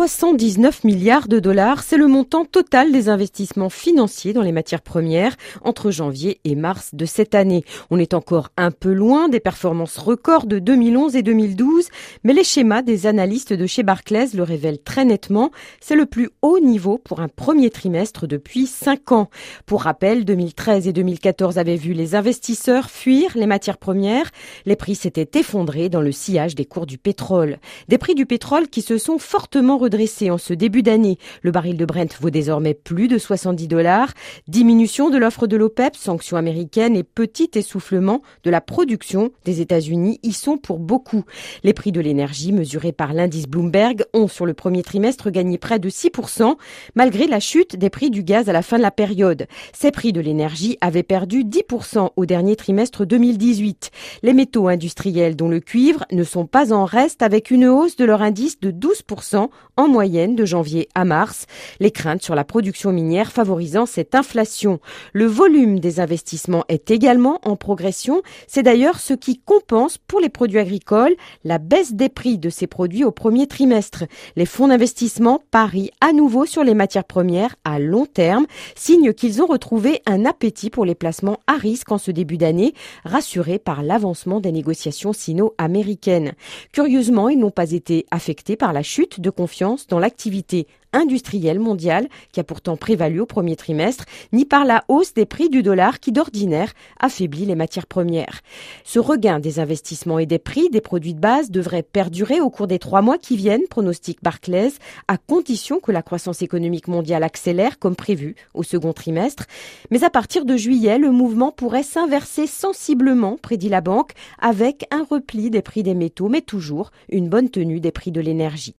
319 milliards de dollars, c'est le montant total des investissements financiers dans les matières premières entre janvier et mars de cette année. On est encore un peu loin des performances records de 2011 et 2012, mais les schémas des analystes de chez Barclays le révèlent très nettement. C'est le plus haut niveau pour un premier trimestre depuis 5 ans. Pour rappel, 2013 et 2014 avaient vu les investisseurs fuir les matières premières. Les prix s'étaient effondrés dans le sillage des cours du pétrole. Des prix du pétrole qui se sont fortement redressé en ce début d'année. Le baril de Brent vaut désormais plus de 70 $. Diminution de l'offre de l'OPEP, sanctions américaines et petit essoufflement de la production des États-Unis y sont pour beaucoup. Les prix de l'énergie mesurés par l'indice Bloomberg ont sur le premier trimestre gagné près de 6%, malgré la chute des prix du gaz à la fin de la période. Ces prix de l'énergie avaient perdu 10% au dernier trimestre 2018. Les métaux industriels, dont le cuivre, ne sont pas en reste avec une hausse de leur indice de 12% en moyenne de janvier à mars. Les craintes sur la production minière favorisant cette inflation. Le volume des investissements est également en progression. C'est d'ailleurs ce qui compense pour les produits agricoles la baisse des prix de ces produits au premier trimestre. Les fonds d'investissement parient à nouveau sur les matières premières à long terme, signe qu'ils ont retrouvé un appétit pour les placements à risque en ce début d'année, rassurés par l'avancement des négociations sino-américaines. Curieusement, ils n'ont pas été affectés par la chute de confiance dans l'activité industrielle mondiale qui a pourtant prévalu au premier trimestre, ni par la hausse des prix du dollar qui d'ordinaire affaiblit les matières premières. Ce regain des investissements et des prix des produits de base devrait perdurer au cours des 3 mois qui viennent, pronostique Barclays, à condition que la croissance économique mondiale accélère comme prévu au second trimestre. Mais à partir de juillet, le mouvement pourrait s'inverser sensiblement, prédit la banque, avec un repli des prix des métaux, mais toujours une bonne tenue des prix de l'énergie.